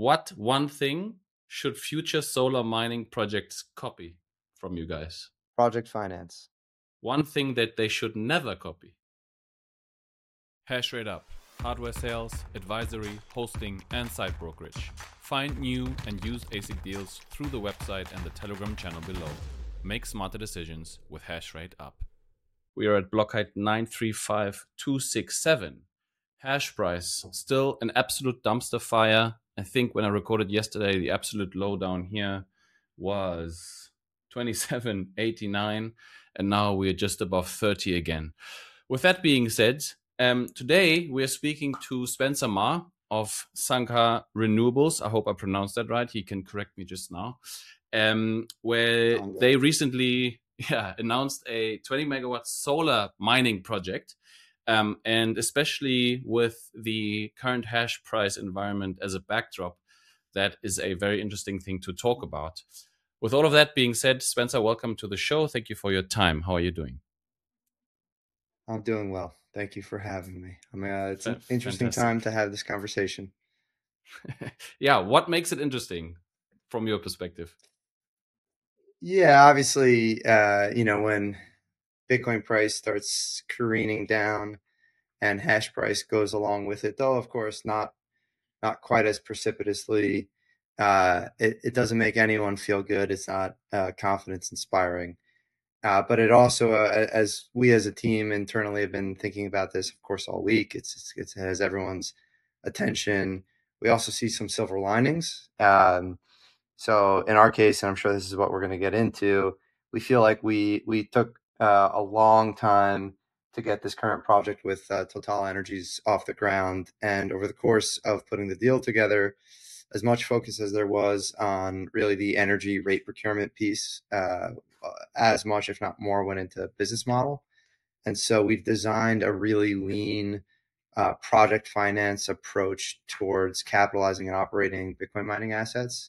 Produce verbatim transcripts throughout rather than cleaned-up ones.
what one thing should future solar mining projects copy from you guys? Project finance. One thing that they should never copy. Hashrate Up. Hardware sales, advisory, hosting, and site brokerage. Find new and used A S I C deals through the website and the Telegram channel below. Make smarter decisions with Hashrate Up. We are at block height nine three five two six seven. Hash price, still an absolute dumpster fire. I think when I recorded yesterday, the absolute low down here was twenty-seven eighty-nine, and now we're just above thirty again. With that being said, um, today we're speaking to Spencer Ma of Sangha Renewables. I hope I pronounced that right. He can correct me just now. Um, where they recently yeah, announced a twenty megawatt solar mining project. Um, and especially with the current hash price environment as a backdrop, that is a very interesting thing to talk about. With all of that being said, Spencer, welcome to the show. Thank you for your time. How are you doing? I'm doing well. Thank you for having me. I mean, uh, it's an interesting Fantastic. time to have this conversation. Yeah, what makes it interesting from your perspective? Yeah, obviously, uh, you know, when Bitcoin price starts careening down and hash price goes along with it, though, of course, not not quite as precipitously. Uh, it, it doesn't make anyone feel good. It's not uh, confidence inspiring. Uh, but it also, uh, as we as a team internally have been thinking about this, of course, all week, it's, it's it has everyone's attention. We also see some silver linings. Um, so in our case, and I'm sure this is what we're going to get into, we feel like we we took uh, a long time to get this current project with uh, Total Energies off the ground. And over the course of putting the deal together, as much focus as there was on really the energy rate procurement piece, uh, as much, if not more, went into business model. And so we've designed a really lean uh, project finance approach towards capitalizing and operating Bitcoin mining assets.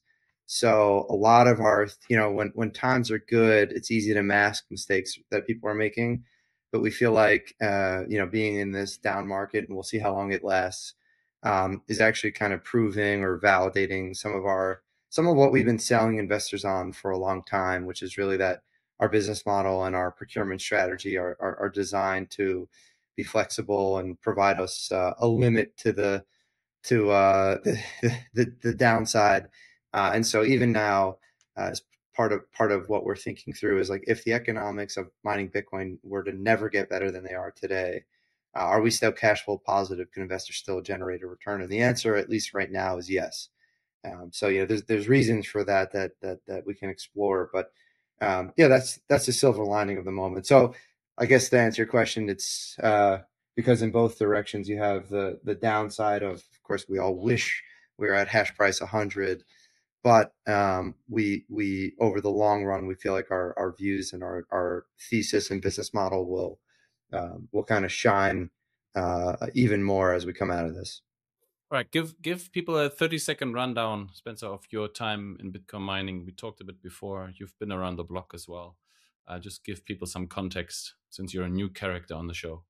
So a lot of our, you know, when, when times are good, it's easy to mask mistakes that people are making. But we feel like, uh, you know, being in this down market, and we'll see how long it lasts, um, is actually kind of proving or validating some of our, some of what we've been selling investors on for a long time, which is really that our business model and our procurement strategy are, are, are designed to be flexible and provide us uh, a limit to the to uh, the, the the downside. Uh, and so even now, uh, as part of part of what we're thinking through is like, if the economics of mining Bitcoin were to never get better than they are today, uh, are we still cash flow positive? Can investors still generate a return? And the answer, at least right now, is yes. Um, so you know, there's there's reasons for that that that that we can explore, but um, yeah, that's that's the silver lining of the moment. So I guess to answer your question, it's uh, because in both directions you have the the downside of, of course, we all wish we were at hash price one hundred, but um, we we over the long run we feel like our our views and our our thesis and business model will um, will kind of shine uh, even more as we come out of this. All right, give give people a thirty second rundown, Spencer, of your time in Bitcoin mining. We talked a bit before. You've been around the block as well. Uh, just give people some context since you're a new character on the show.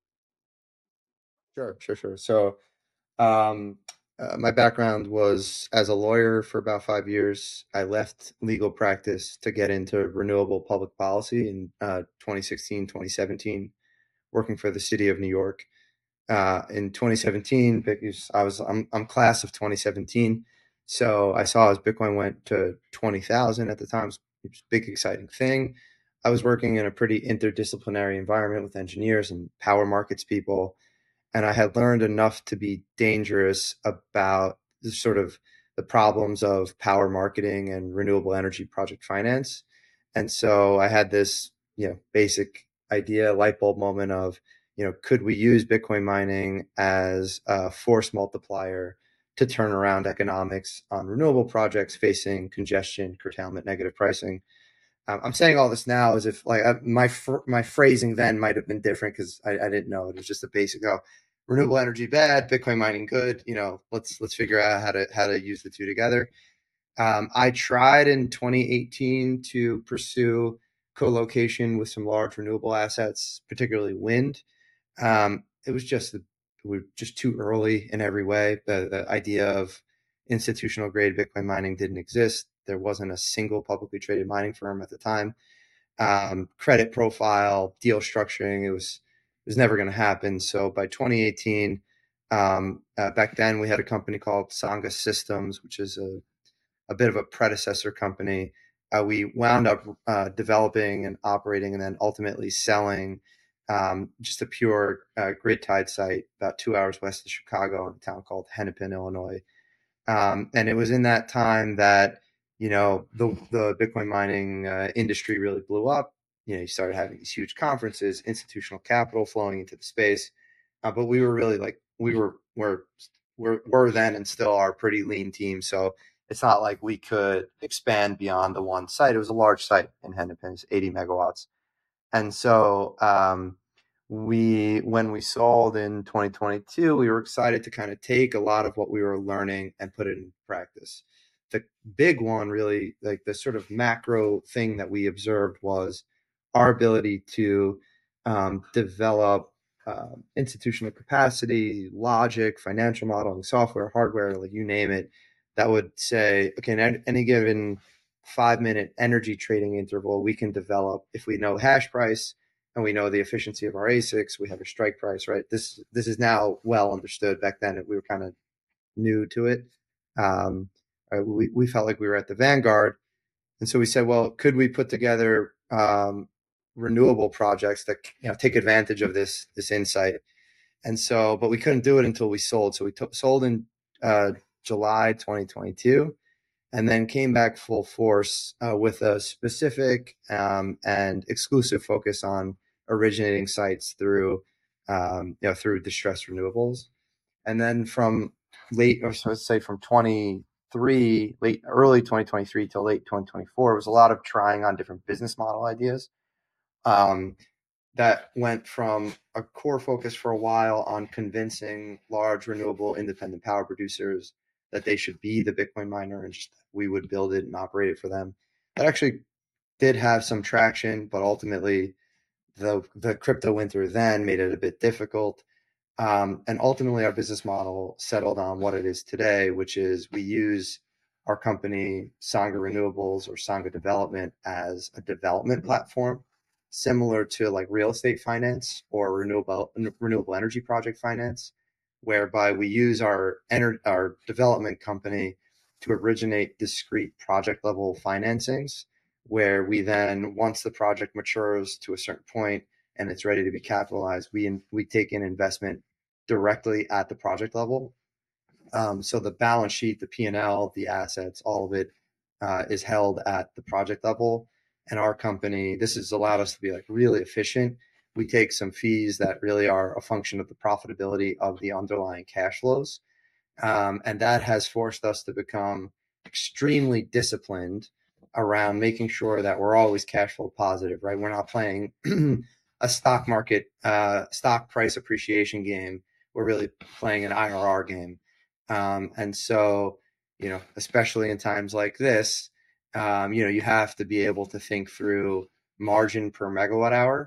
Sure, sure, sure. So um, uh, my background was as a lawyer for about five years. I left legal practice to get into renewable public policy in uh, twenty sixteen, twenty seventeen, working for the city of New York. Uh, in twenty seventeen, because I was I'm, I'm class of twenty seventeen, so I saw as Bitcoin went to twenty thousand at the time. It was a big exciting thing. I was working in a pretty interdisciplinary environment with engineers and power markets people, and I had learned enough to be dangerous about the sort of the problems of power marketing and renewable energy project finance. And so I had this, you know, basic idea, light bulb moment of, you know, could we use Bitcoin mining as a force multiplier to turn around economics on renewable projects facing congestion, curtailment, negative pricing? Um, I'm saying all this now as if like I, my fr- my phrasing then might have been different because I, I didn't know. It was just a basic, oh, renewable energy bad, Bitcoin mining good. You know, let's let's figure out how to how to use the two together. Um, I tried in twenty eighteen to pursue co-location with some large renewable assets, particularly wind. Um, it was just we were just too early in every way. The, the idea of institutional grade Bitcoin mining didn't exist. There wasn't a single publicly traded mining firm at the time. Um, credit profile, deal structuring, it was it was never going to happen. So by twenty eighteen, um, uh, back then we had a company called Sangha Systems, which is a, a bit of a predecessor company. Uh, we wound up uh, developing and operating and then ultimately selling um, just a pure uh, grid tied site about two hours west of Chicago in a town called Hennepin, Illinois. Um, and it was in that time that, you know, the, the Bitcoin mining uh, industry really blew up. You know, you started having these huge conferences, institutional capital flowing into the space. Uh, but we were really like, we were, were, were, were then and still are a pretty lean team. So it's not like we could expand beyond the one site. It was a large site in Hennepin, it's eighty megawatts. And so, um, we when we sold in twenty twenty-two, we were excited to kind of take a lot of what we were learning and put it in practice. The big one, really, like the sort of macro thing that we observed was our ability to um, develop uh, institutional capacity, logic, financial modeling, software, hardware, like you name it, that would say, okay, in any given five minute energy trading interval, we can develop, if we know hash price, and we know the efficiency of our A SICs, we have a strike price, right? This this is now well understood. Back then, we were kind of new to it. Um, we we felt like we were at the vanguard, and so we said, well, could we put together um, renewable projects that, you know, take advantage of this this insight? And so, but we couldn't do it until we sold. So we t- sold in uh, July twenty twenty-two. And then came back full force uh, with a specific um, and exclusive focus on originating sites through, um, you know, through distressed renewables. And then from late, or so let's say from twenty-three, late, early twenty twenty-three till late twenty twenty-four, was a lot of trying on different business model ideas. Um, that went from a core focus for a while on convincing large renewable independent power producers that they should be the Bitcoin miner and just we would build it and operate it for them. That actually did have some traction, but ultimately the the crypto winter then made it a bit difficult. Um, and ultimately our business model settled on what it is today, which is we use our company, Sangha Renewables or Sangha Development, as a development platform, similar to like real estate finance or renewable renewable energy project finance, whereby we use our ener- our development company to originate discrete project level financings, where we then, once the project matures to a certain point and it's ready to be capitalized, we in, we take in investment directly at the project level. Um, so the balance sheet, the P and L, the assets, all of it uh, is held at the project level. And our company, this has allowed us to be like really efficient. We take some fees that really are a function of the profitability of the underlying cash flows. Um, and that has forced us to become extremely disciplined around making sure that we're always cash flow positive, right? We're not playing a stock market, uh, stock price appreciation game. We're really playing an I R R game. Um, and so, you know, especially in times like this, um, you know, you have to be able to think through margin per megawatt hour.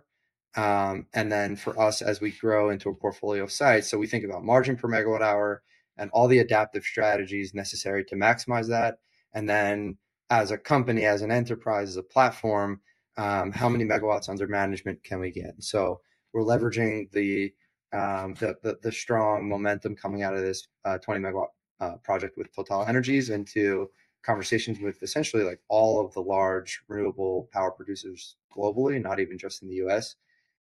Um, and then for us, as we grow into a portfolio of sites, so we think about margin per megawatt hour and all the adaptive strategies necessary to maximize that. And then as a company, as an enterprise, as a platform, um, how many megawatts under management can we get? So we're leveraging the um, the, the, the strong momentum coming out of this uh, twenty megawatt uh, project with Total Energies into conversations with essentially like all of the large renewable power producers globally, not even just in the U S,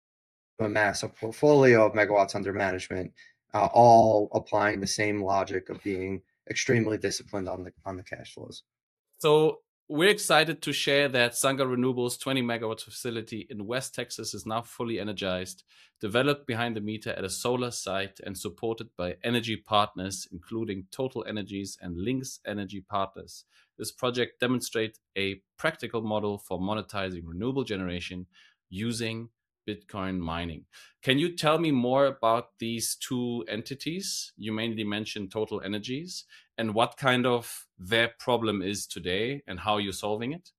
to amass a portfolio of megawatts under management, uh, all applying the same logic of being extremely disciplined on the on the cash flows. So we're excited to share that Sangha Renewables twenty megawatt facility in West Texas is now fully energized, developed behind the meter at a solar site and supported by energy partners, including Total Energies and Lynx Energy Partners. This project demonstrates a practical model for monetizing renewable generation using Bitcoin mining. Can you tell me more about these two entities? You mainly mentioned Total Energies and what kind of their problem is today and how you're solving it.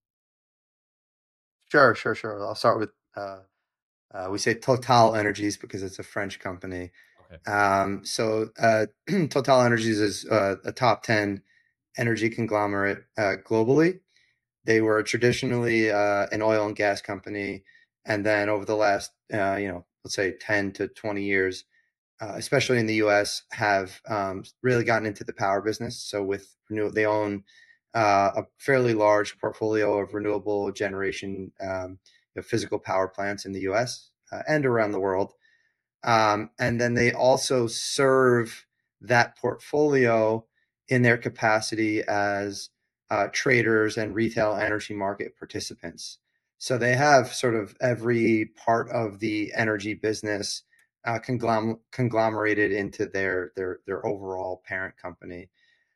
Sure, sure, sure. I'll start with, uh, uh, we say Total Energies because it's a French company. Okay. Um, so uh, Total Energies is uh, a top ten energy conglomerate uh, globally. They were traditionally uh, an oil and gas company, and then over the last, uh, you know, let's say ten to twenty years, uh, especially in the U S, have um, really gotten into the power business. So with renew, they own uh, a fairly large portfolio of renewable generation, um, you know, physical power plants in the U S uh, and around the world. Um, and then they also serve that portfolio in their capacity as uh, traders and retail energy market participants. So they have sort of every part of the energy business uh, conglom- conglomerated into their their their overall parent company.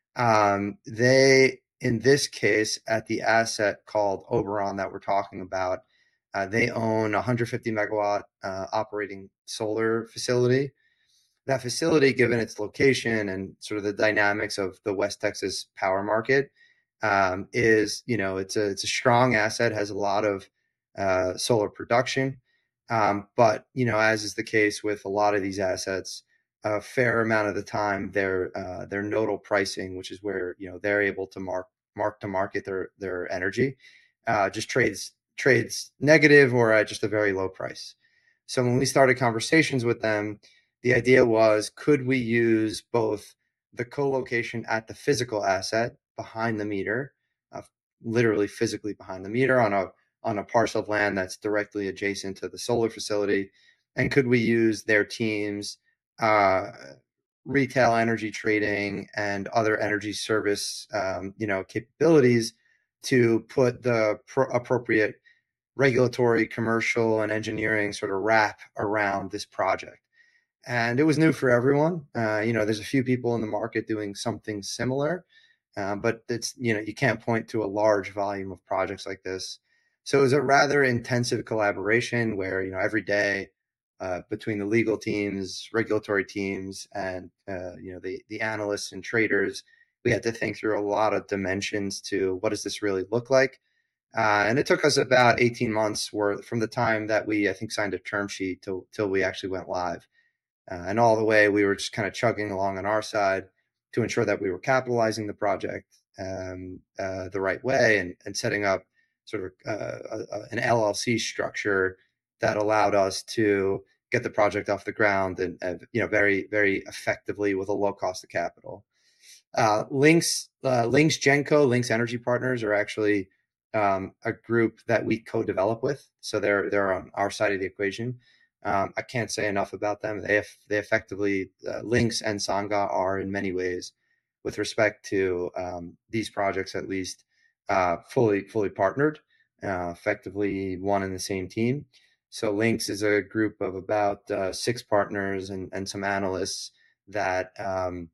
Um, they, in this case, at the asset called Oberon that we're talking about, uh, they own a one hundred fifty megawatt uh, operating solar facility. That facility, given its location and sort of the dynamics of the West Texas power market, um, is, you know, it's a it's a strong asset, has a lot of uh, solar production, um, but you know, as is the case with a lot of these assets, a fair amount of the time their uh, their nodal pricing, which is where you know they're able to mark mark to market their their energy, uh, just trades trades negative or at just a very low price. So when we started conversations with them, the idea was, could we use both the co-location at the physical asset behind the meter, uh, literally physically behind the meter on a on a parcel of land that's directly adjacent to the solar facility, and could we use their teams, uh, retail energy trading and other energy service, um, you know, capabilities to put the pro- appropriate regulatory, commercial, and engineering sort of wrap around this project. And it was new for everyone. Uh, you know, there's a few people in the market doing something similar, uh, but it's, you know, you can't point to a large volume of projects like this. So it was a rather intensive collaboration where, you know, every day uh, between the legal teams, regulatory teams, and, uh, you know, the, the analysts and traders, we had to think through a lot of dimensions to what does this really look like? Uh, and it took us about eighteen months worth from the time that we, I think, signed a term sheet till, till we actually went live. Uh, and all the way, we were just kind of chugging along on our side to ensure that we were capitalizing the project um, uh, the right way and, and setting up sort of uh, a, a, an L L C structure that allowed us to get the project off the ground and, uh, you know, very, very effectively with a low cost of capital. Uh, Lynx, uh, Lynx Genco, Lynx Energy Partners are actually um, a group that we co-develop with. So they're they're on our side of the equation. Um, I can't say enough about them. They they effectively uh, Lynx and Sangha are in many ways, with respect to um, these projects at least, uh, fully fully partnered, uh, effectively one and the same team. So Lynx is a group of about uh, six partners and and some analysts that um,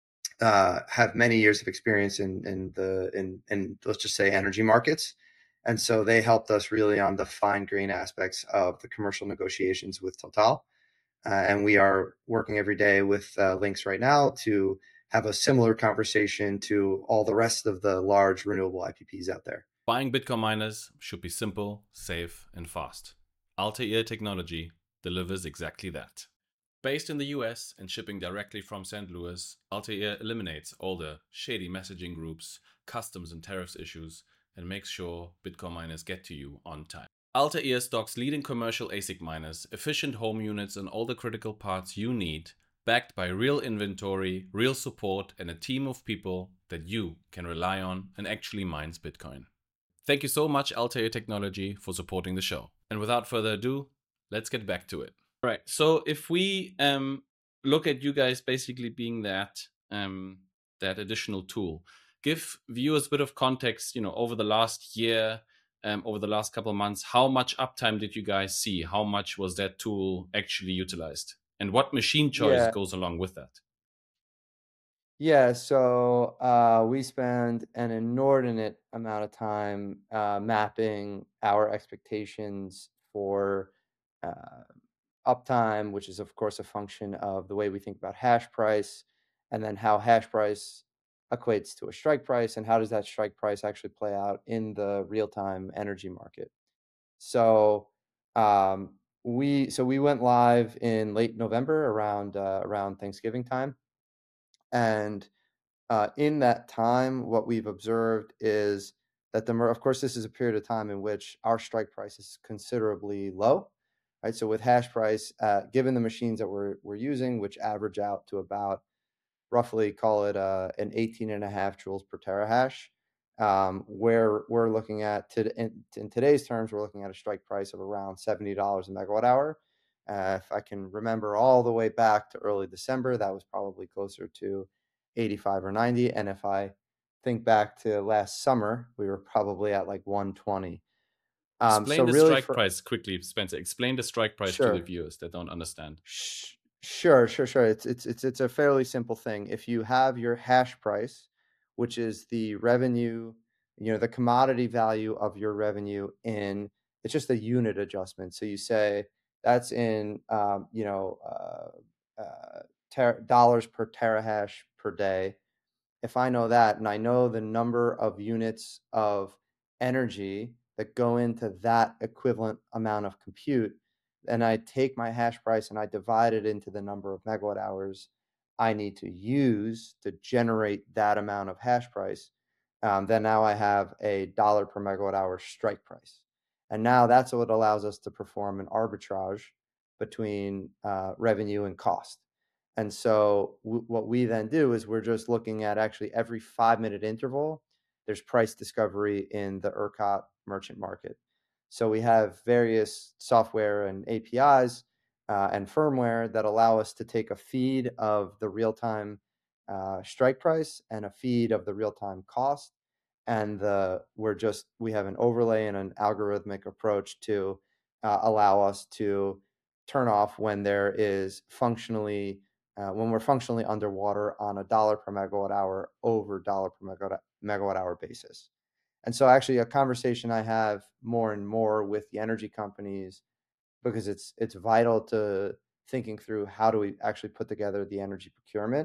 uh, have many years of experience in in the in in let's just say energy markets, and so they helped us really on the fine grain aspects of the commercial negotiations with Total, uh, and we are working every day with uh, Lynx right now to have a similar conversation to all the rest of the large renewable I P Ps out there. Buying Bitcoin miners should be simple, safe, and fast. Altair Technology delivers exactly that. Based in the U S and shipping directly from Saint Louis, Altair eliminates all the shady messaging groups, customs and tariffs issues, and makes sure Bitcoin miners get to you on time. Altair stocks leading commercial A S I C miners, efficient home units, and all the critical parts you need, backed by real inventory, real support, and a team of people that you can rely on and actually mines Bitcoin. Thank you so much, Altair Technology, for supporting the show. And without further ado, let's get back to it. Right. So if we um, look at you guys basically being that um, that additional tool, give viewers a bit of context. You know, over the last year, um, over the last couple of months, how much uptime did you guys see? How much was that tool actually utilized, and what machine choice Yeah. goes along with that? Yeah, so uh, we spend an inordinate amount of time uh, mapping our expectations for uh, uptime, which is, of course, a function of the way we think about hash price, and then how hash price equates to a strike price, and how does that strike price actually play out in the real-time energy market. So um, we so we went live in late November around uh, around Thanksgiving time, and uh, in that time, what we've observed is that the, of course, this is a period of time in which our strike price is considerably low, right? So with hash price, uh, given the machines that we're, we're using, which average out to about roughly, call it uh, an eighteen and a half joules per terahash, um, where we're looking at, to, in, in today's terms, we're looking at a strike price of around seventy dollars a megawatt hour. Uh, if I can remember all the way back to early December, that was probably closer to eighty-five or ninety. And if I think back to last summer, we were probably at like one twenty. Um, Explain so the really strike for, price quickly, Spencer. Explain the strike price sure. to the viewers that don't understand. Sure, sure, sure. It's it's it's it's a fairly simple thing. If you have your hash price, which is the revenue, you know, the commodity value of your revenue in, it's just a unit adjustment. So you say that's in, um, you know, uh, uh, ter- dollars per terahash per day. If I know that, and I know the number of units of energy that go into that equivalent amount of compute, and I take my hash price and I divide it into the number of megawatt hours I need to use to generate that amount of hash price, um, then now I have a dollar per megawatt hour strike price. And now that's what allows us to perform an arbitrage between uh, revenue and cost. And so w- what we then do is we're just looking at actually every five minute interval, there's price discovery in the ERCOT merchant market. So we have various software and A P Is uh, and firmware that allow us to take a feed of the real-time uh, strike price and a feed of the real-time cost. And the we're just, we have an overlay and an algorithmic approach to uh, allow us to turn off when there is functionally Uh, when we're functionally underwater on a dollar per megawatt hour over dollar per megawatt, megawatt hour basis. And so actually a conversation I have more and more with the energy companies, because it's it's vital to thinking through how do we actually put together the energy procurement,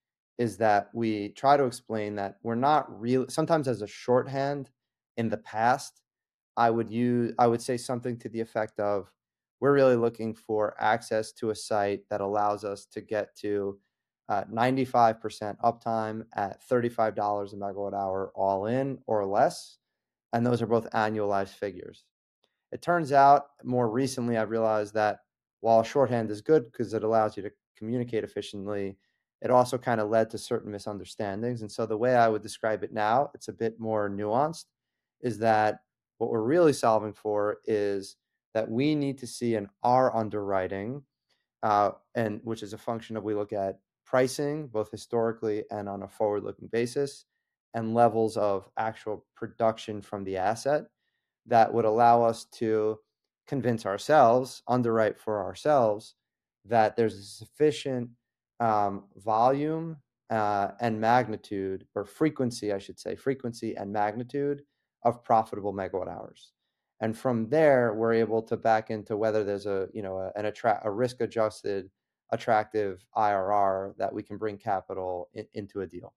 is that we try to explain that we're not really, sometimes as a shorthand in the past, I would use, I would say something to the effect of, we're really looking for access to a site that allows us to get to uh, ninety-five percent uptime at thirty-five dollars a megawatt hour all in or less. And those are both annualized figures. It turns out more recently, I've realized that while shorthand is good because it allows you to communicate efficiently, it also kind of led to certain misunderstandings. And so the way I would describe it now, it's a bit more nuanced, is that what we're really solving for is that we need to see in our underwriting, uh, and which is a function of, we look at pricing, both historically and on a forward-looking basis, and levels of actual production from the asset that would allow us to convince ourselves, underwrite for ourselves, that there's a sufficient um, volume uh, and magnitude, or frequency, I should say, frequency and magnitude of profitable megawatt hours. And from there, we're able to back into whether there's a, you know, a, an attract a risk-adjusted, attractive I R R that we can bring capital in, into a deal.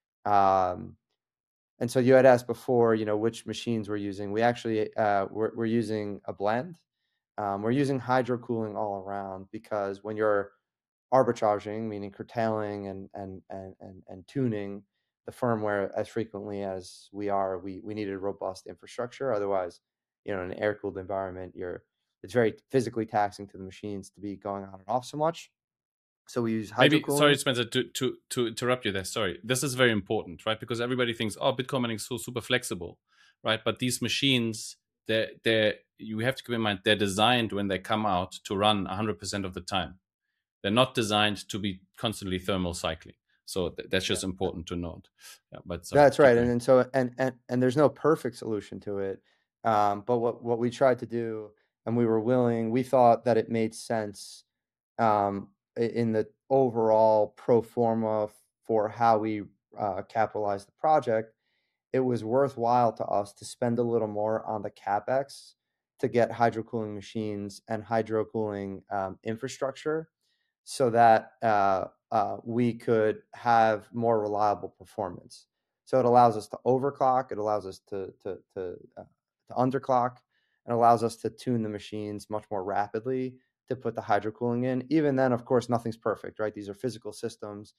Um, and so you had asked before, you know, which machines we're using. We actually uh, we're, we're using a blend. Um, we're using hydro cooling all around, because when you're arbitraging, meaning curtailing and and and and, and tuning the firmware as frequently as we are, we we needed robust infrastructure. Otherwise, you know, in an air-cooled environment, you're it's very physically taxing to the machines to be going on and off so much. So we use hydro Maybe, cooling. sorry, Spencer, to, to, to interrupt you there. Sorry. This is very important, right? Because everybody thinks, oh, Bitcoin mining is so super flexible, right? But these machines, they're, they're, you have to keep in mind, they're designed when they come out to run one hundred percent of the time. They're not designed to be constantly thermal cycling. So th- that's just yeah. important to note. Yeah, but sorry, that's right. And, and so, and, and, and there's no perfect solution to it. Um, but what, what we tried to do, and we were willing, we thought that it made sense um, in the overall pro forma for how we uh, capitalize the project. It was worthwhile to us to spend a little more on the CapEx to get hydro cooling machines and hydro cooling um, infrastructure, so that uh, uh, we could have more reliable performance. So it allows us to overclock, it allows us to to to, uh, to underclock, and allows us to tune the machines much more rapidly to put the hydro cooling in. Even then, of course, nothing's perfect, right? These are physical systems.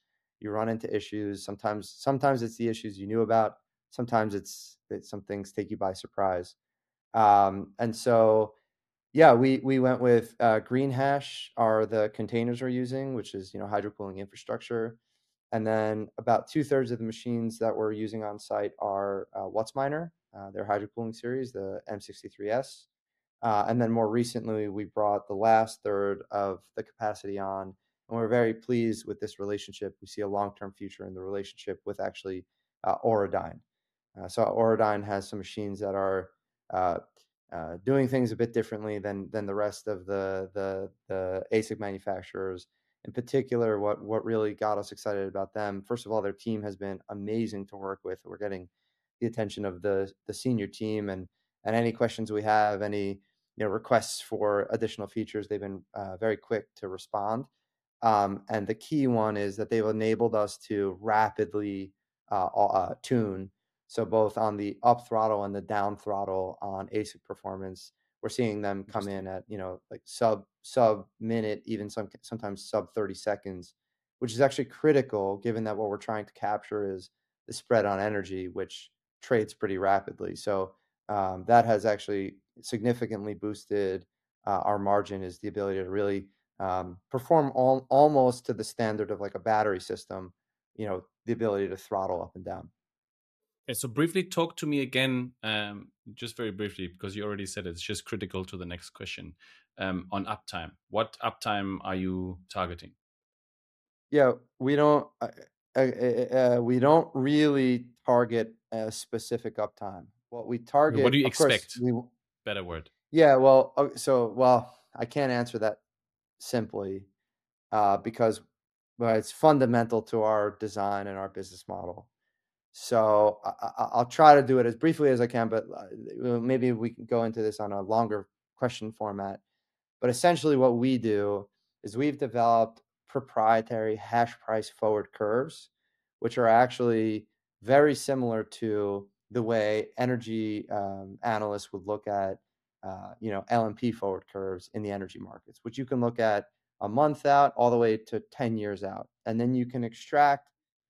you run into issues. Sometimes, sometimes it's the issues you knew about. Sometimes it's that some things take you by surprise. Um, and so, yeah, we we went with uh, GreenHash are the containers we're using, which is you know hydro cooling infrastructure. And then about two thirds of the machines that we're using on site are uh, WhatsMiner, uh, their hydro cooling series, the M sixty-three S. Uh, and then more recently, we brought the last third of the capacity on, and we're very pleased with this relationship. We see a long-term future in the relationship with actually uh, Auradine. Uh, so Auradine has some machines that are uh, uh, doing things a bit differently than than the rest of the the, the A S I C manufacturers. In particular, what what really got us excited about them, first of all, their team has been amazing to work with. We're getting the attention of the the senior team, and and any questions we have, any you know requests for additional features, they've been uh, very quick to respond. Um, and the key one is that they've enabled us to rapidly uh, uh, tune. So both on the up throttle and the down throttle on A S I C performance, we're seeing them come in at you know like sub sub minute, even some sometimes sub thirty seconds, which is actually critical given that what we're trying to capture is the spread on energy, which trades pretty rapidly. So um, that has actually significantly boosted uh, our margin, is the ability to really um, perform all, almost to the standard of like a battery system, you know, the ability to throttle up and down. Okay, so briefly talk to me again, um, just very briefly, because you already said it, it's just critical to the next question, um, on uptime. What uptime are you targeting? Yeah, we don't uh, uh, uh, we don't really target a specific uptime. What we target, what do you of expect? Course, we, Better word. Yeah, well, so well, I can't answer that simply uh, because well, it's fundamental to our design and our business model. So I, I'll try to do it as briefly as I can, but maybe we can go into this on a longer question format. But essentially what we do is we've developed proprietary hash price forward curves, which are actually very similar to the way energy um, analysts would look at uh, you know, L M P forward curves in the energy markets, which you can look at a month out all the way to ten years out. And then you can extract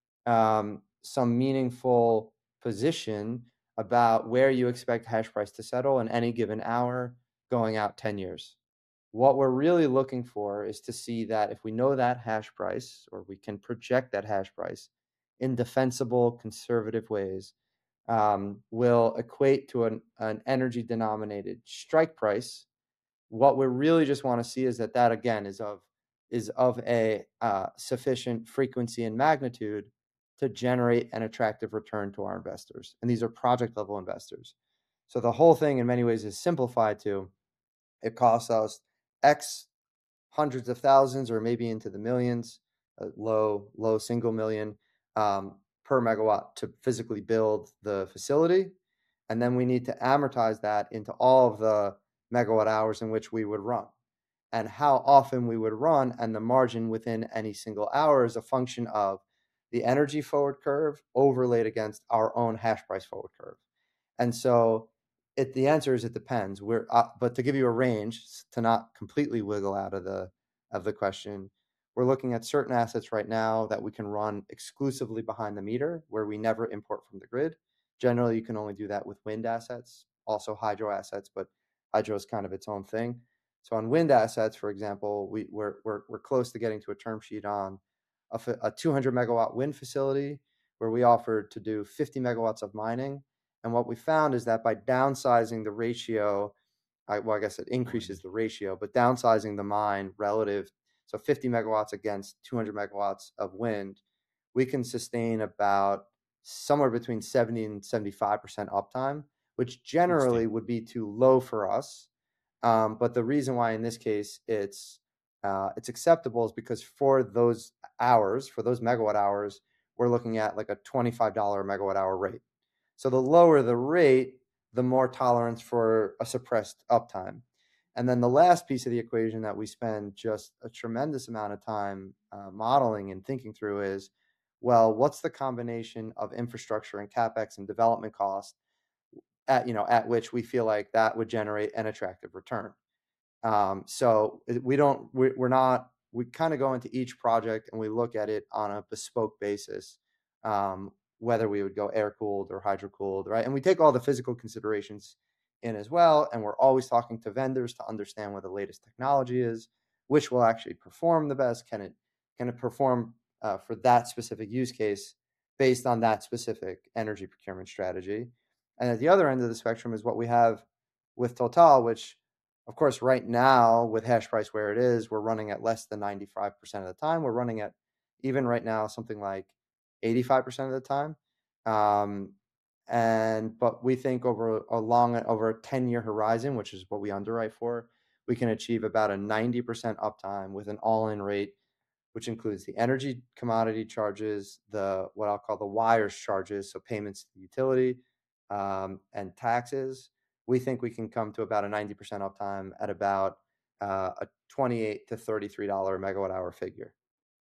um, some meaningful position about where you expect hash price to settle in any given hour going out ten years. What we're really looking for is to see that if we know that hash price, or we can project that hash price in defensible, conservative ways, um, will equate to an, an energy denominated strike price. What we really just want to see is that that again is of is of a uh, sufficient frequency and magnitude to generate an attractive return to our investors. And these are project level investors. So the whole thing in many ways is simplified to, it costs us X hundreds of thousands or maybe into the millions, uh, low, low single million um, per megawatt to physically build the facility. And then we need to amortize that into all of the megawatt hours in which we would run. And how often we would run and the margin within any single hour is a function of the energy forward curve overlaid against our own hash price forward curve. And so it, the answer is it depends. We're, uh, but to give you a range, to not completely wiggle out of the of the question, we're looking at certain assets right now that we can run exclusively behind the meter, where we never import from the grid. Generally, you can only do that with wind assets, also hydro assets, but hydro is kind of its own thing. So on wind assets, for example, we, we're, we're, we're close to getting to a term sheet on a, a two hundred megawatt wind facility where we offered to do fifty megawatts of mining. And what we found is that by downsizing the ratio, I, well, I guess it increases the ratio, but downsizing the mine relative, so fifty megawatts against two hundred megawatts of wind, we can sustain about somewhere between seventy and seventy-five percent uptime, which generally would be too low for us. Um, but the reason why in this case it's uh, it's acceptable is because for those hours, for those megawatt hours, we're looking at like a twenty-five dollars megawatt hour rate. So the lower the rate, the more tolerance for a suppressed uptime. And then the last piece of the equation that we spend just a tremendous amount of time uh, modeling and thinking through is, well, what's the combination of infrastructure and CapEx and development cost at, you know, at which we feel like that would generate an attractive return. Um, so we don't, we're not we kind of go into each project and we look at it on a bespoke basis, um, whether we would go air cooled or hydro cooled, right? And we take all the physical considerations in as well. And we're always talking to vendors to understand what the latest technology is, which will actually perform the best. Can it can it perform uh, for that specific use case based on that specific energy procurement strategy? And at the other end of the spectrum is what we have with Total, which, of course, right now with hash price where it is, we're running at less than ninety-five percent of the time. We're running at, even right now, something like eighty-five percent of the time. Um, and but we think over a long, over a ten year horizon, which is what we underwrite for, we can achieve about a ninety percent uptime with an all-in rate, which includes the energy commodity charges, the what I'll call the wires charges, so payments to the utility, um, and taxes. We think we can come to about a ninety percent uptime at about uh, a twenty-eight to thirty-three dollars megawatt hour figure.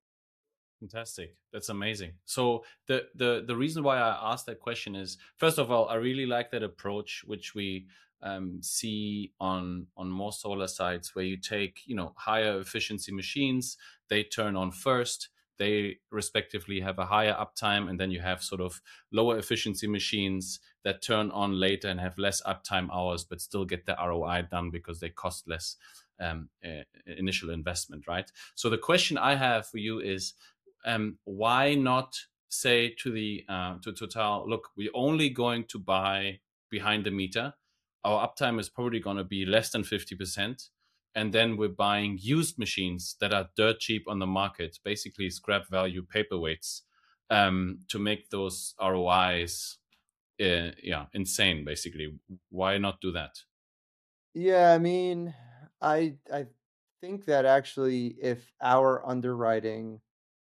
Fantastic. That's amazing. So the, the, the reason why I asked that question is, first of all, I really like that approach, which we um, see on, on more solar sites, where you take, you know, higher efficiency machines, they turn on first, they respectively have a higher uptime, and then you have sort of lower efficiency machines that turn on later and have less uptime hours, but still get the R O I done because they cost less um, uh, initial investment, right? So the question I have for you is, Um, why not say to the uh, to Total, look, we're only going to buy behind the meter. Our uptime is probably going to be less than fifty percent. And then we're buying used machines that are dirt cheap on the market, basically scrap value paperweights, um, to make those R O Is uh, yeah, insane, basically. Why not do that? Yeah, I mean, I I think that actually if our underwriting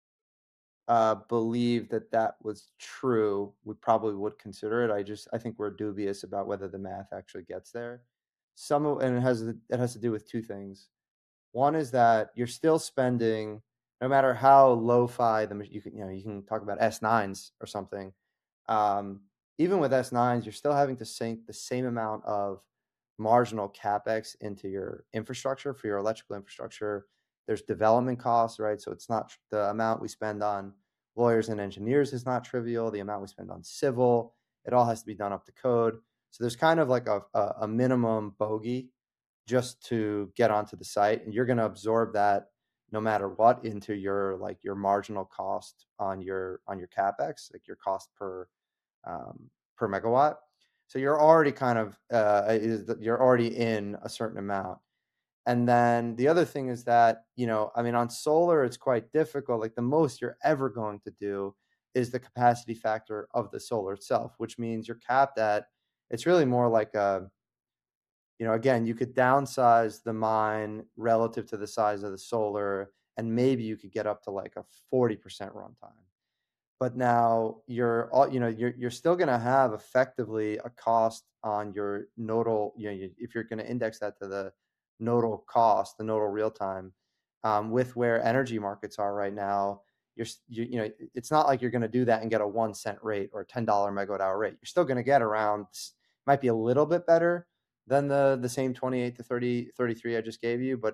uh, believe that that was true, we probably would consider it. I just I think we're dubious about whether the math actually gets there. Some of, and it has it has to do with two things. One is that you're still spending, no matter how lo-fi the you can you know you can talk about S nines or something. Um, even with S nines, you're still having to sink the same amount of marginal capex into your infrastructure for your electrical infrastructure. There's development costs, right? So it's not the amount we spend on lawyers and engineers is not trivial. The amount we spend on civil, it all has to be done up to code. So there's kind of like a, a, a minimum bogey just to get onto the site, and you're going to absorb that no matter what into your like your marginal cost on your on your capex, like your cost per um, per megawatt. So you're already kind of uh, is you're already in a certain amount. And then the other thing is that, you know, I mean, on solar, it's quite difficult. Like the most you're ever going to do is the capacity factor of the solar itself, which means you're capped at, it's really more like a, you know, again, you could downsize the mine relative to the size of the solar, and maybe you could get up to like a forty percent runtime. But now you're all, you know, you're you're still going to have effectively a cost on your nodal, you know, you, if you're going to index that to the nodal cost, the nodal real time, um, with where energy markets are right now, you're, you, you know, it's not like you're going to do that and get a one cent rate or a ten dollar megawatt hour rate. You're still going to get around, might be a little bit better than the the same twenty-eight to thirty, thirty-three I just gave you, but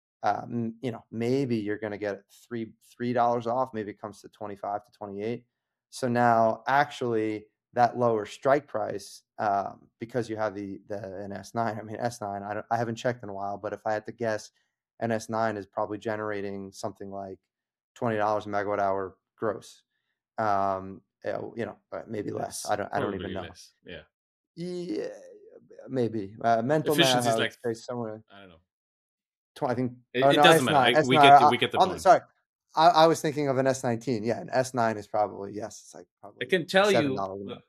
um, you know, maybe you're going to get three three dollars off. Maybe it comes to twenty-five to twenty-eight. So now, actually, that lower strike price, um, because you have the the an S nine. I mean, S nine. I don't, I haven't checked in a while, but if I had to guess, an S nine is probably generating something like twenty dollars a megawatt hour gross. Um, you know, maybe less. less. I don't. I don't even know. Less. Yeah. Yeah, maybe. Uh, mental efficiency math, is like say somewhere. I don't know. I think it, oh, it no, doesn't S nine, matter. I, S nine, we get I, we get the I'm point. Sorry, I, I was thinking of an S nineteen. Yeah, an S nine is probably yes. It's like probably. I can tell seven you. dollars. Look,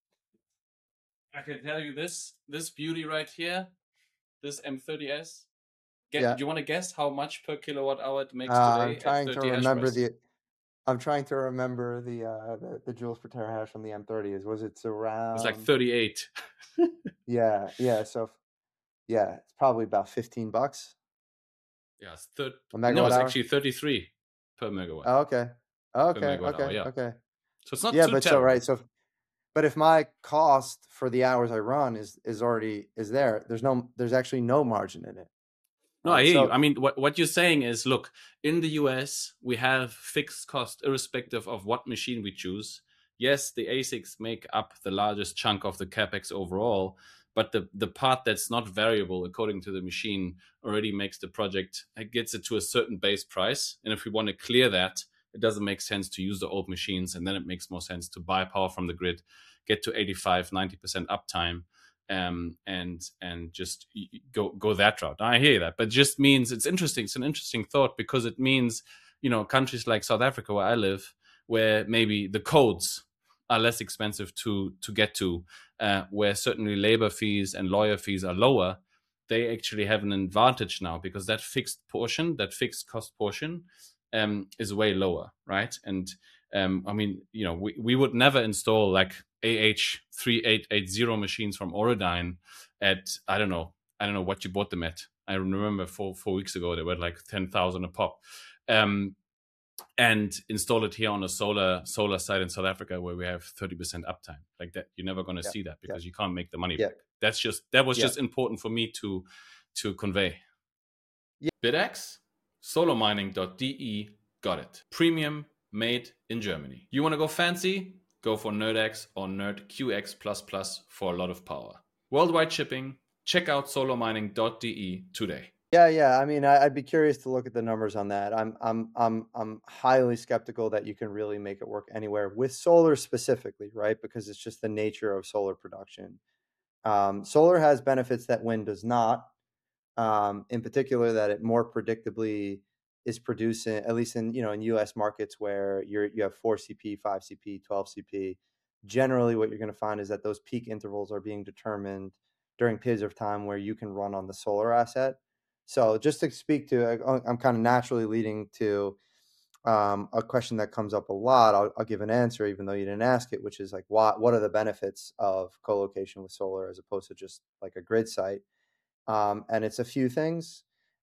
I can tell you this this beauty right here, this M thirty S. Get, yeah. Do you want to guess how much per kilowatt hour it makes uh, today? I'm trying to remember the. I'm trying to remember the uh the, the joules per terahash on the M thirty is. Was it around? It was like thirty-eight. yeah, yeah. So, yeah, it's probably about fifteen bucks. Yeah, it's thir- no, it's hour? actually thirty-three per megawatt. Oh, okay, okay, okay, hour, yeah. okay. So it's not yeah, too but terrible. so right, so. But if my cost for the hours I run is is already is there, there's no there's actually no margin in it. No, Right? I hear So you. I mean, what, what you're saying is, look, in the U S, we have fixed cost irrespective of what machine we choose. Yes, the A S I Cs make up the largest chunk of the CapEx overall, but the, the part that's not variable according to the machine already makes the project, it gets it to a certain base price. And if we want to clear that, it doesn't make sense to use the old machines. And then it makes more sense to buy power from the grid, get to eighty-five, ninety percent uptime, um, and and just go go that route. I hear that, but it just means it's interesting. It's an interesting thought because it means, you know, countries like South Africa, where I live, where maybe the codes are less expensive to to get to, uh, where certainly labor fees and lawyer fees are lower, they actually have an advantage now because that fixed portion, that fixed cost portion, um, is way lower, right? And um, I mean, you know, we, we would never install like A H thirty-eight eighty machines from Orodyne at, I don't know, I don't know what you bought them at. I remember four four weeks ago they were like ten thousand a pop, um, and install it here on a solar solar site in South Africa where we have thirty percent uptime. Like that, you're never going to yeah, see that because yeah, you can't make the money yeah, back. That's just that was yeah. just important for me to to convey. Yeah. BitX, solar mining dot D E, got it. Premium, made in Germany. You want to go fancy? Go for NerdX or NerdQX plus plus for a lot of power. Worldwide shipping. Check out solar mining dot D E today. Yeah, yeah. I mean, I, I'd be curious to look at the numbers on that. I'm, I'm, I'm, I'm highly skeptical that you can really make it work anywhere with solar specifically, right? Because it's just the nature of solar production. Um, solar has benefits that wind does not. Um, in particular, that it more predictably is producing, at least in you know in U S markets where you're you have four C P, five C P, twelve C P. Generally, what you're going to find is that those peak intervals are being determined during periods of time where you can run on the solar asset. So just to speak to, I'm kind of naturally leading to um, a question that comes up a lot. I'll, I'll give an answer, even though you didn't ask it, which is like, what what are the benefits of co-location with solar as opposed to just like a grid site? Um, and it's a few things.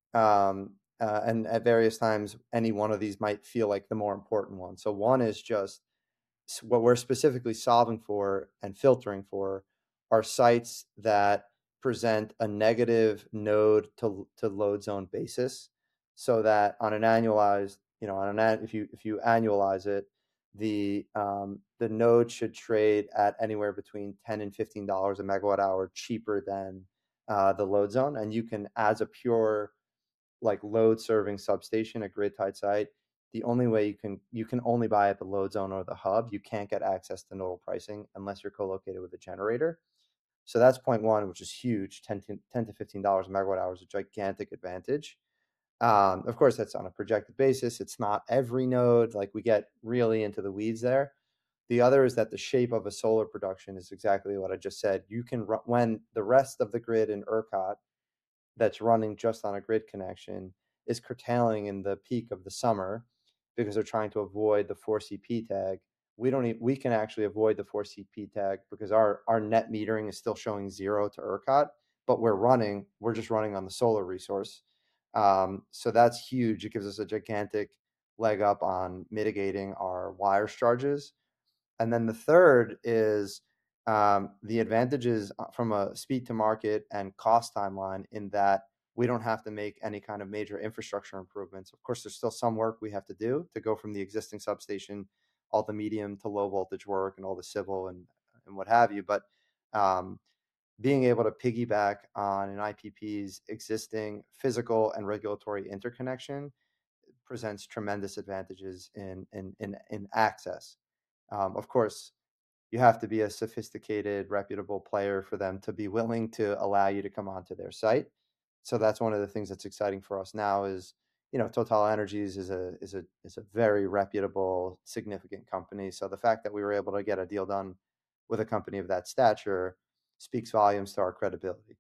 Um, uh, and at various times, any one of these might feel like the more important one. So one is just what we're specifically solving for and filtering for are sites that present a negative node to, to load zone basis, so that on an annualized, you know, on an if you if you annualize it, the um, the node should trade at anywhere between ten and fifteen dollars a megawatt hour cheaper than uh, the load zone, and you can, as a pure like load serving substation, a grid tied site, the only way you can you can only buy at the load zone or the hub. You can't get access to nodal pricing unless you're co-located with a generator. So that's point one, which is huge. ten to fifteen dollars a megawatt hour is a gigantic advantage. Um, of course, that's on a projected basis. It's not every node. Like we get really into the weeds there. The other is that the shape of a solar production is exactly what I just said. You can run when the rest of the grid in ERCOT that's running just on a grid connection is curtailing in the peak of the summer because they're trying to avoid the four C P tag. We don't even, we can actually avoid the four C P tag because our, our net metering is still showing zero to ERCOT, but we're running, we're just running on the solar resource. Um, so that's huge. It gives us a gigantic leg up on mitigating our wires charges. And then the third is um, the advantages from a speed to market and cost timeline, in that we don't have to make any kind of major infrastructure improvements. Of course, there's still some work we have to do to go from the existing substation, all the medium to low voltage work and all the civil and, and what have you. But um, being able to piggyback on an I P P's existing physical and regulatory interconnection presents tremendous advantages in, in, in, in access. Um, of course, you have to be a sophisticated, reputable player for them to be willing to allow you to come onto their site. So that's one of the things that's exciting for us now is, you know, Total Energies is a is a is a very reputable, significant company. So the fact that we were able to get a deal done with a company of that stature speaks volumes to our credibility.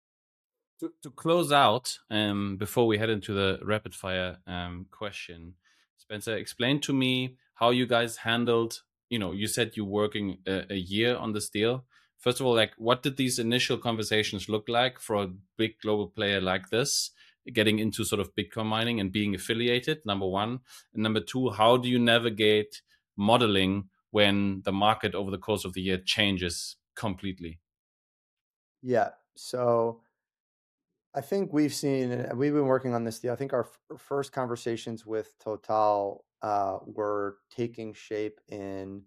To, to close out, um, before we head into the rapid fire um, question, Spencer, explain to me how you guys handled, you know, you said you're working a, a year on this deal. First of all, like, what did these initial conversations look like for a big global player like this, getting into sort of Bitcoin mining and being affiliated, number one? And number two, how do you navigate modeling when the market over the course of the year changes completely? Yeah. So I think we've seen, we've been working on this deal. I think our f- first conversations with Total uh, were taking shape in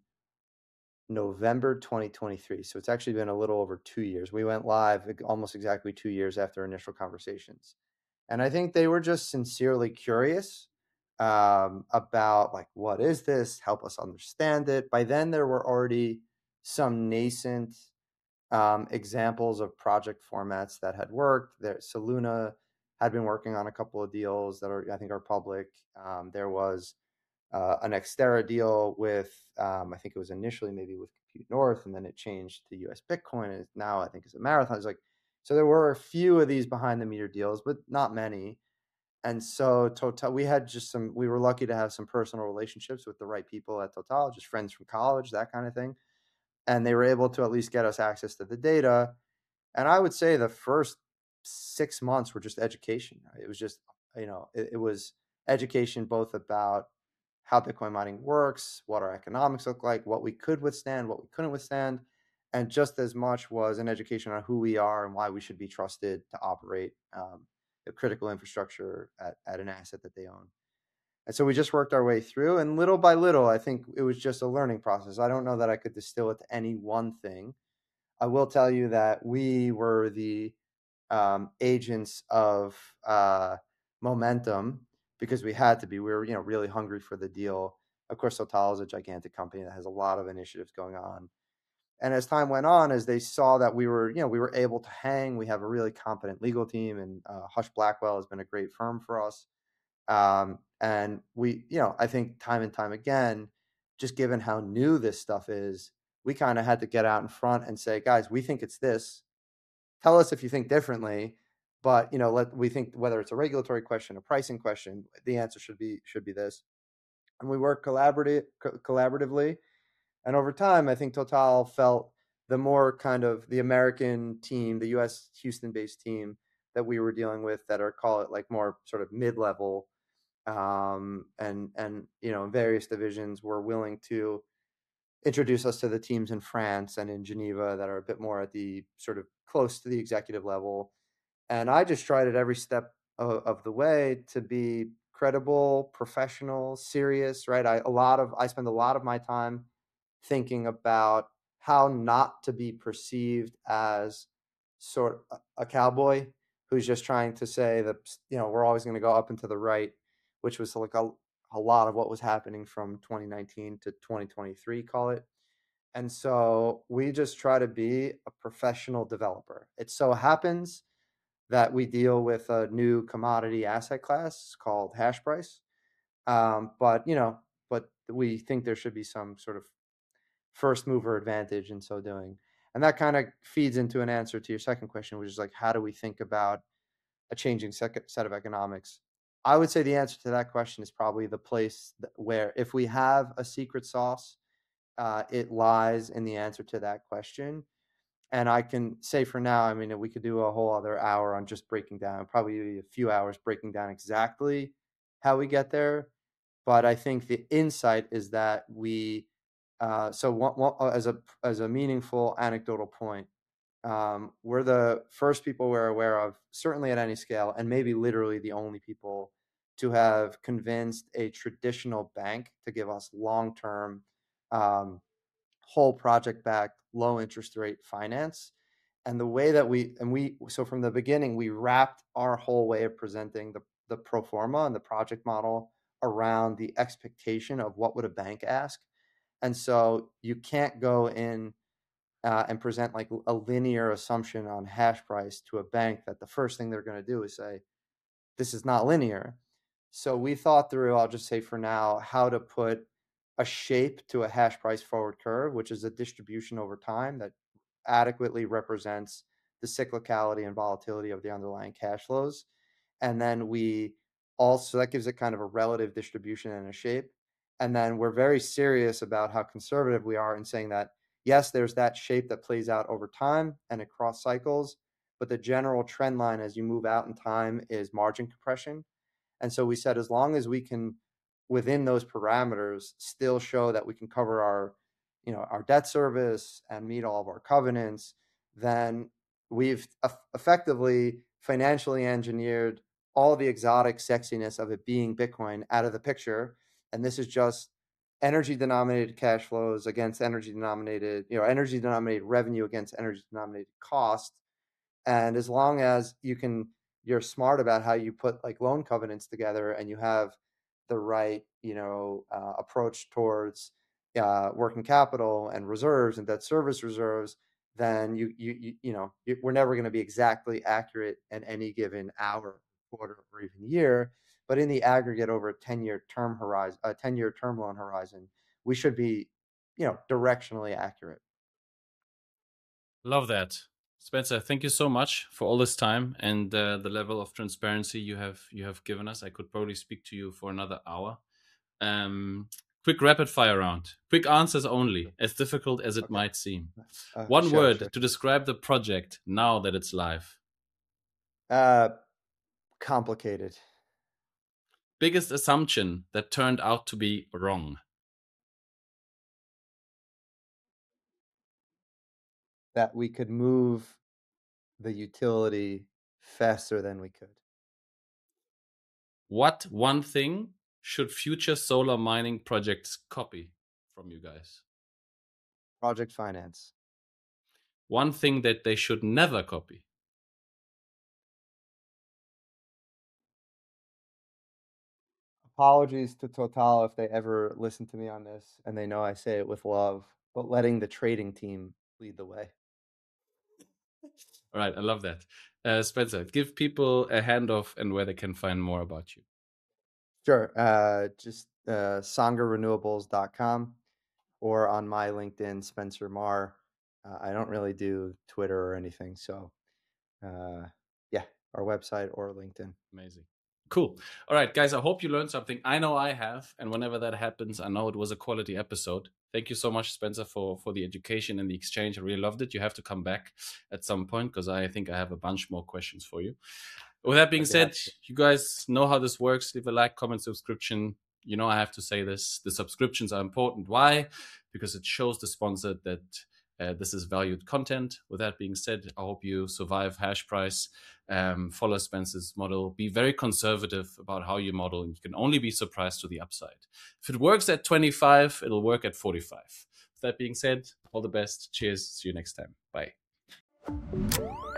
November twenty twenty-three. So it's actually been a little over two years. We went live almost exactly two years after initial conversations. And I think they were just sincerely curious um, about like, what is this? Help us understand it. By then, there were already some nascent um, examples of project formats that had worked. There, Soluna had been working on a couple of deals that are, I think, are public. Um, there was uh, an Xterra deal with, um, I think it was initially maybe with Compute North, and then it changed to U S Bitcoin, and now I think it's a Marathon. It's like, so there were a few of these behind the meter deals, but not many. And so Total, we had just some, we were lucky to have some personal relationships with the right people at Total, just friends from college, that kind of thing. And they were able to at least get us access to the data. And I would say the first six months were just education. It was just, you know, it, it was education both about how Bitcoin mining works, what our economics look like, what we could withstand, what we couldn't withstand. And just as much was an education on who we are and why we should be trusted to operate um, a critical infrastructure at, at an asset that they own. And so we just worked our way through, and little by little, I think it was just a learning process. I don't know that I could distill it to any one thing. I will tell you that we were the um, agents of uh, momentum because we had to be. We were, you know, really hungry for the deal. Of course, Total is a gigantic company that has a lot of initiatives going on. And as time went on, as they saw that we were, you know, we were able to hang, we have a really competent legal team, and uh, Hush Blackwell has been a great firm for us. Um, and we, you know, I think time and time again, just given how new this stuff is, we kind of had to get out in front and say, guys, we think it's this. Tell us if you think differently. But, you know, let we think whether it's a regulatory question, a pricing question, the answer should be should be this. And we work collaborative co- collaboratively. And over time, I think Total felt the more kind of the American team, the U S Houston-based team that we were dealing with, that are, call it like more sort of mid-level, um, and and you know, various divisions were willing to introduce us to the teams in France and in Geneva that are a bit more at the sort of close to the executive level. And I just tried at every step of, of the way to be credible, professional, serious, right? I a lot of I spend a lot of my time thinking about how not to be perceived as sort of a cowboy who's just trying to say that, you know, we're always going to go up and to the right, which was like a, a lot of what was happening from twenty nineteen to twenty twenty-three, call it. And so we just try to be a professional developer. It so happens that we deal with a new commodity asset class called hash price. Um, but, you know, but we think there should be some sort of first mover advantage in so doing. And that kind of feeds into an answer to your second question, which is like, how do we think about a changing set of economics? I would say the answer to that question is probably the place where, if we have a secret sauce, uh, it lies in the answer to that question. And I can say for now, I mean, we could do a whole other hour on just breaking down, probably a few hours breaking down exactly how we get there. But I think the insight is that we, uh, so one, one, as a as a meaningful anecdotal point, um, we're the first people we're aware of, certainly at any scale, and maybe literally the only people to have convinced a traditional bank to give us long-term, um, whole project-backed, low interest rate finance. And the way that we, and we, so from the beginning, we wrapped our whole way of presenting the, the pro forma and the project model around the expectation of what would a bank ask. And so you can't go in uh, and present like a linear assumption on hash price to a bank that the first thing they're going to do is say, this is not linear. So we thought through, I'll just say for now, how to put a shape to a hash price forward curve, which is a distribution over time that adequately represents the cyclicality and volatility of the underlying cash flows. And then we also, that gives it kind of a relative distribution and a shape. And then we're very serious about how conservative we are in saying that, yes, there's that shape that plays out over time and across cycles, but the general trend line as you move out in time is margin compression. And so we said, as long as we can, within those parameters, still show that we can cover our, you know, our debt service and meet all of our covenants, then we've effectively financially engineered all the exotic sexiness of it being Bitcoin out of the picture. And this is just energy denominated cash flows against energy denominated, you know, energy denominated revenue against energy denominated cost. And as long as you can, you're smart about how you put like loan covenants together, and you have the right, you know, uh, approach towards uh, working capital and reserves and debt service reserves, then you you you, you know you, we're never going to be exactly accurate at any given hour, quarter, or even year. But in the aggregate, over a ten-year term horizon, a ten-year term loan horizon, we should be, you know, directionally accurate. Love that. Spencer, thank you so much for all this time and uh, the level of transparency you have you have given us. I could probably speak to you for another hour. Um, quick rapid fire round. Quick answers only, as difficult as it okay. might seem. Uh, One sure, word sure. to describe the project now that it's live. Uh, complicated. Biggest assumption that turned out to be wrong. That we could move the utility faster than we could. What one thing should future solar mining projects copy from you guys? Project finance. One thing that they should never copy. Apologies to Total if they ever listen to me on this, and they know I say it with love, but letting the trading team lead the way. All right, I love that. Uh, Spencer, give people a handoff and where they can find more about you. Sure. Uh, just uh, Sangha Renewables dot com or on my LinkedIn, Spencer Marr. Uh, I don't really do Twitter or anything. So, uh, yeah, our website or LinkedIn. Amazing. Cool. All right, guys, I hope you learned something. I know I have. And whenever that happens, I know it was a quality episode. Thank you so much, Spencer, for, for the education and the exchange. I really loved it. You have to come back at some point because I think I have a bunch more questions for you. With that being said, you guys know how this works. Leave a like, comment, subscription. You know I have to say this. The subscriptions are important. Why? Because it shows the sponsor that uh, this is valued content. With that being said, I hope you survive hash price. Um, follow Spencer's model. Be very conservative about how you model, and you can only be surprised to the upside. If it works at twenty-five, it'll work at forty-five. With that being said, all the best. Cheers. See you next time. Bye.